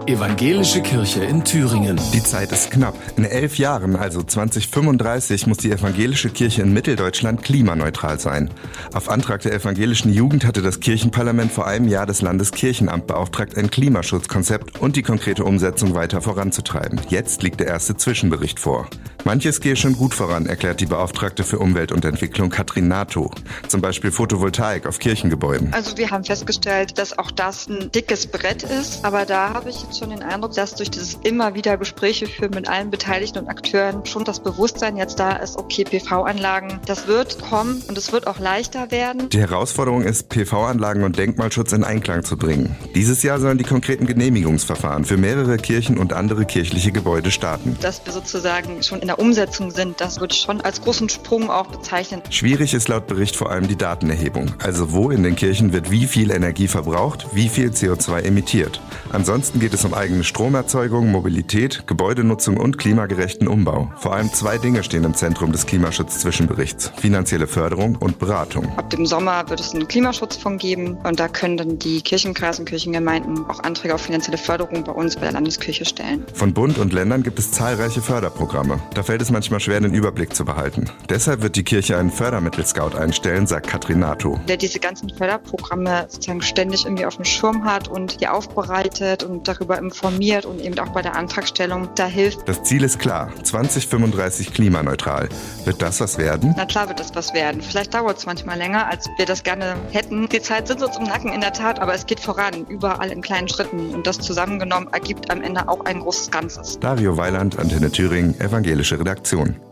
Evangelische Kirche in Thüringen. Die Zeit ist knapp. In 11 Jahren, also 2035, muss die evangelische Kirche in Mitteldeutschland klimaneutral sein. Auf Antrag der evangelischen Jugend hatte das Kirchenparlament vor einem Jahr das Landeskirchenamt beauftragt, ein Klimaschutzkonzept und die konkrete Umsetzung weiter voranzutreiben. Jetzt liegt der erste Zwischenbericht vor. Manches gehe schon gut voran, erklärt die Beauftragte für Umwelt und Entwicklung Katrin Nato. Zum Beispiel Photovoltaik auf Kirchengebäuden. Also wir haben festgestellt, dass auch das ein dickes Brett ist. Aber da habe ich jetzt schon den Eindruck, dass durch dieses immer wieder Gespräche führen mit allen Beteiligten und Akteuren schon das Bewusstsein jetzt da ist, okay, PV-Anlagen, das wird kommen und es wird auch leichter werden. Die Herausforderung ist, PV-Anlagen und Denkmalschutz in Einklang zu bringen. Dieses Jahr sollen die konkreten Genehmigungsverfahren für mehrere Kirchen und andere kirchliche Gebäude starten. Dass wir sozusagen schon in der Umsetzung sind, das würde ich schon als großen Sprung auch bezeichnen. Schwierig ist laut Bericht vor allem die Datenerhebung. Also wo in den Kirchen wird wie viel Energie verbraucht, wie viel CO2 emittiert. Ansonsten geht es um eigene Stromerzeugung, Mobilität, Gebäudenutzung und klimagerechten Umbau. Vor allem 2 Dinge stehen im Zentrum des Klimaschutz-Zwischenberichts: finanzielle Förderung und Beratung. Ab dem Sommer wird es einen Klimaschutzfonds geben und da können dann die Kirchenkreise und Kirchengemeinden auch Anträge auf finanzielle Förderung bei uns bei der Landeskirche stellen. Von Bund und Ländern gibt es zahlreiche Förderprogramme. Da fällt es manchmal schwer, den Überblick zu behalten. Deshalb wird die Kirche einen Fördermittelscout einstellen, sagt Katrin Nato. Der diese ganzen Förderprogramme sozusagen ständig irgendwie auf dem Schirm hat und die aufbereitet und darüber informiert und eben auch bei der Antragstellung da hilft. Das Ziel ist klar: 2035 klimaneutral. Wird das was werden? Na klar wird das was werden. Vielleicht dauert es manchmal länger, als wir das gerne hätten. Die Zeit sitzt uns im Nacken, in der Tat, aber es geht voran, überall in kleinen Schritten. Und das zusammengenommen ergibt am Ende auch ein großes Ganzes. Dario Weiland, Antenne Thüringen, evangelische Redaktion.